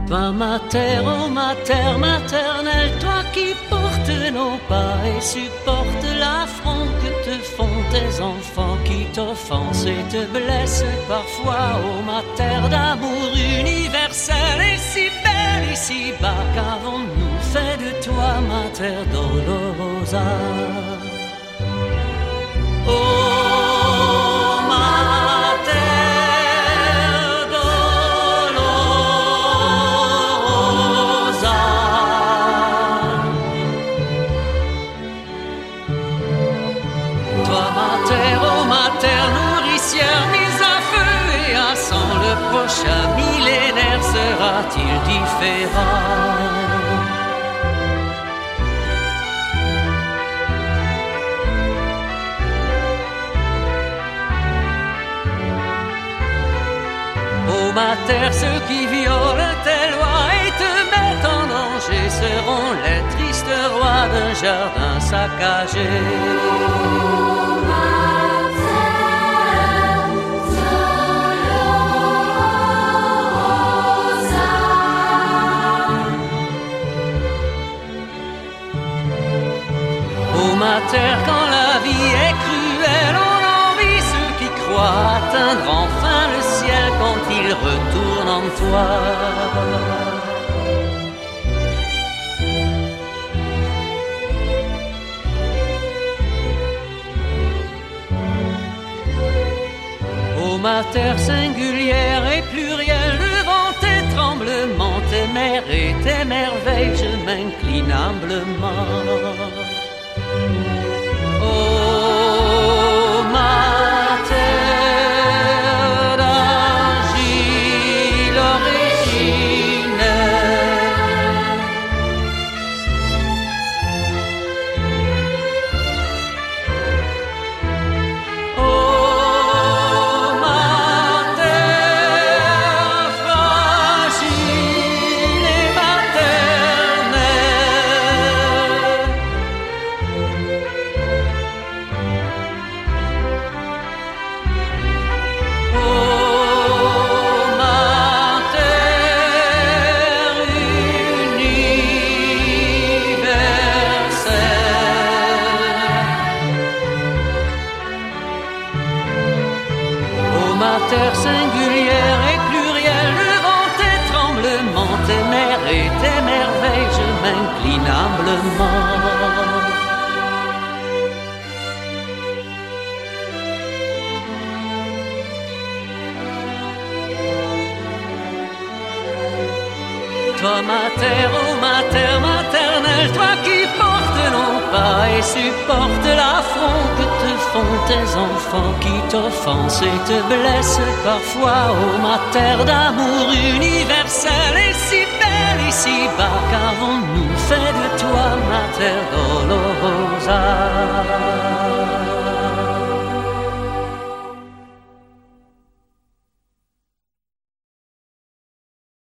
Toi ma terre maternelle, toi qui portes nos pas et supportes l'affront que te font tes enfants qui t'offensent et te blessent parfois. Oh ma terre d'amour universel et si belle et si bas, qu'avons-nous fait de toi, ma terre dolorosa? Oh prochain millénaire sera-t-il différent? Oh ma terre, ceux qui violent tes lois et te mettent en danger seront les tristes rois d'un jardin saccagé. Ma terre, quand la vie est cruelle, on envie ceux qui croient atteindre enfin le ciel quand ils retournent en toi. Oh ma terre singulière et plurielle, devant tes tremblements, tes mers et tes merveilles, je m'incline humblement. Oh ma terre d'argile originelle, oh ma terre fragile et maternelle. Terre singulière et plurielle, devant tes tremblements, tes mers et tes merveilles, je m'incline humblement. Toi ma terre, oh ma terre maternelle, toi qui portes nos pas et supportes l'affront que te font tes enfants qui t'offensent et te blessent parfois. Oh ma terre d'amour universel et si belle et si bas, qu'avons-nous fait de toi, ma terre dolorosa?